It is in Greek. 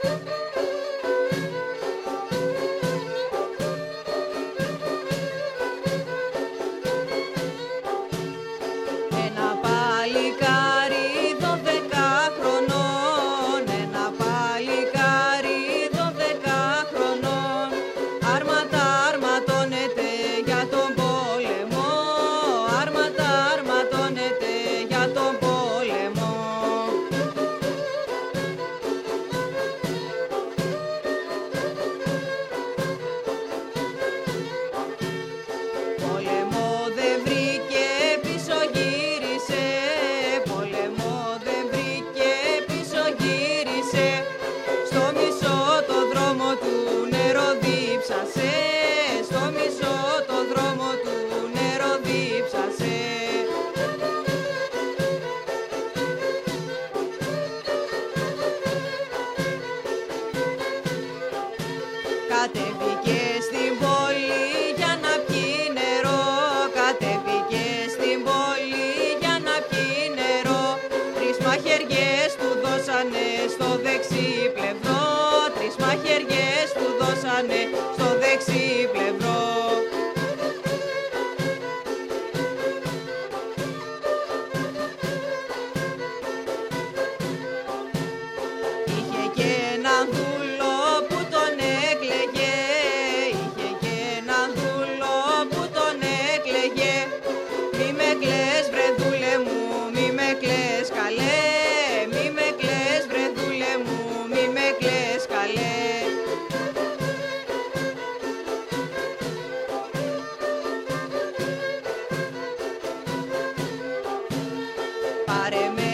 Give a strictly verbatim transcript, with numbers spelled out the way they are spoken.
Ένα παλικάρι δώδεκα χρονών, ένα παλικάρι δώδεκα χρονών, άρματα αρματώνεται για τον πόλεμο, άρματα αρματώνεται για τον πόλεμο. Πόλεμο δεν βρήκε, πίσω γύρισε, πόλεμο δεν βρήκε, πίσω γύρισε, στο μισό το δρόμο του νερό δίψασε, στο μισό το δρόμο του νερό δίψασε. Κατέβηκε στην πόλη για να πιει νερό, κατέβηκε στην πόλη για να πιει νερό, τρεις μαχαιριές του δώσανε στο δεξί πλευρό, τρεις μαχαιριές του δώσανε στο δεξί πλευρό. Είχε και έναν δούλο που τον έκλαιγε, είχε και έναν δούλο που τον έκλαιγε, μη με κλαις βρε δούλε μου, μη με κλαις καλέ, μη με κλαις βρε δούλε μου, μη με κλαις καλέ. Πάρε με